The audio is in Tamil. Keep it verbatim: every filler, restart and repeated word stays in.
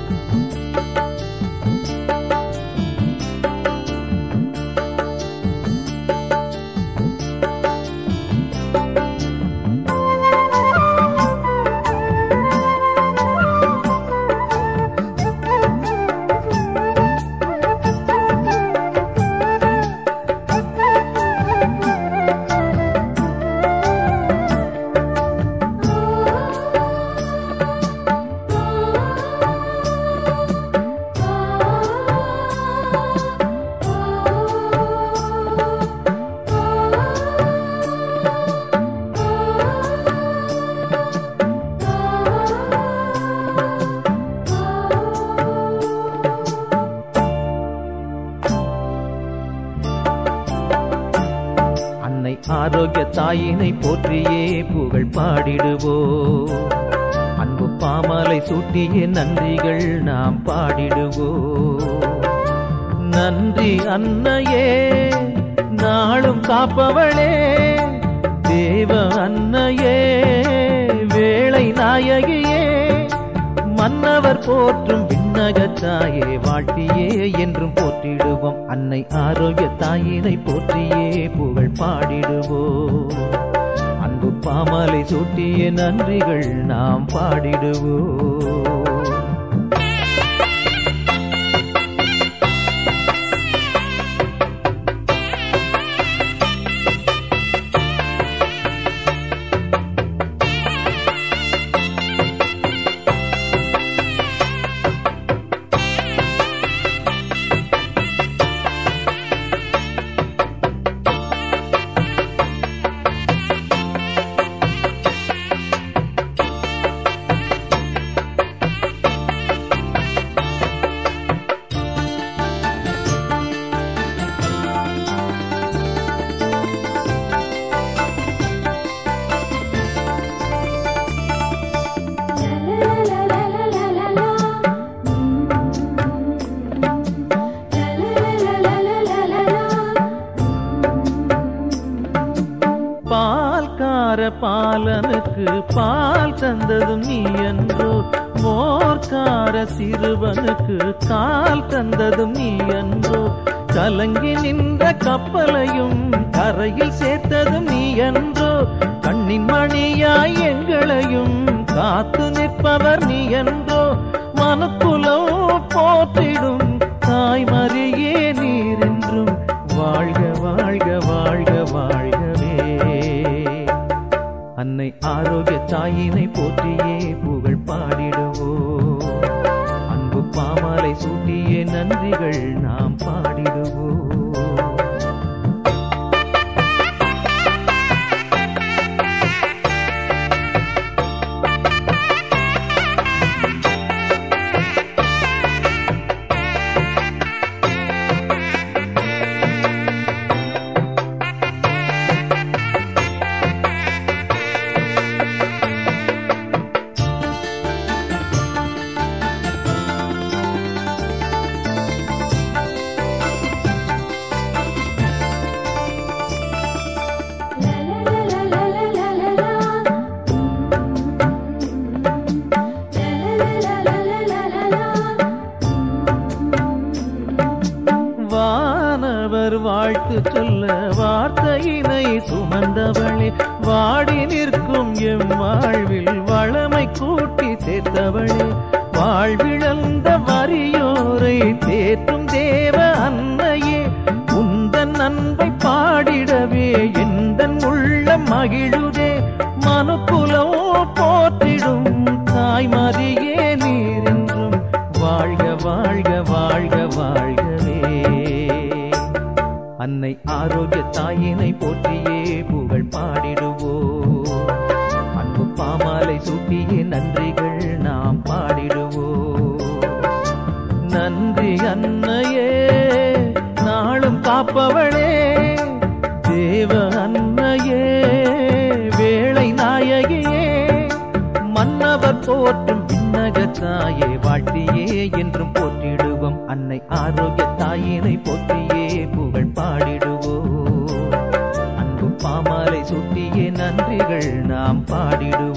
ஆரோக்கிய தாயினை போற்றியே புகழ் பாடிடுவோ, அன்பு பாமாலை சூட்டிய நன்றிகள் நாம் பாடிடுவோ. நன்றி அன்னையே நாளும் காப்பவளே, தேவ அன்னையே வேளை நாயகியே, மன்னவர் போற்றும் விண்ணகத்தாயே வாழ்த்தியே என்றும் போற்றிடுவோம். அன்னை ஆரோக்கிய தாயினை போற்றியே புகழ் பாடிடுவோம், அன்பு பாமாலை சூட்டிய நன்றிகள் நாம் பாடிடுவோம். பாலனுக்கு பால் தந்ததும் நீ என்றோ, மோர்க்கார சிறுவனுக்கு கால் தந்ததும் நீ என்றோ, கலங்கி நின்ற கப்பலையும் கரையில் சேர்த்ததும் நீ என்றோ, கண்ணின் மணியாய் எங்களையும் காத்து நிற்பவர் நீ என்றோ, மனுக்குலம் போற்றிடும் தாய்மறியே நீர் என்றும் வாழ்க வாழ்க வாழ்க வாழ்கவே. அன்னை ஆரோக்கிய தாயினை போற்றியே புகழ் பாடிடுவோ, அன்பு பாமாலை சூட்டிய நன்றிகள் நாம் பாடிடுவோ. வாழ்த்து சொல்ல வார்த்தையினை சுமந்தவளே, வாடி நிற்கும் எம் வாழ்வில் வளமை கூட்டி சேர்த்தவளே, வாழ்விழந்த வறியோரை தேற்றும் தேவ அன்னையே, உந்தன் அன்பை பாடிடவே எந்தன் உள்ளம் மகிழுதே, மனுக்குலம் போற்றிடும் தாய்மறியே நீர் என்றும் வாழ்க வாழ்க வாழ்க வாழ்கவே. அன்னை ஆரோக்கிய தாயினை போற்றியே புகழ் பாடிடுவோ, அன்பு பாமாலை சூட்டிய நன்றிகள் நாம் பாடிடுவோ. நன்றி அன்னையே நாளும் காப்பவளே, தேவ அன்னையே வேளை நாயகியே, மன்னவர் போற்றும் விண்ணகத்தாயே வாழ்த்தியே என்றும் போற்றிடுவோம். அன்னை ஆரோக்கிய தாயினை போற்றியே புகழ் பாடிடுவோ, அன்பு பாமாலை சூட்டிய நன்றிகள் நாம் பாடிடுவோம்.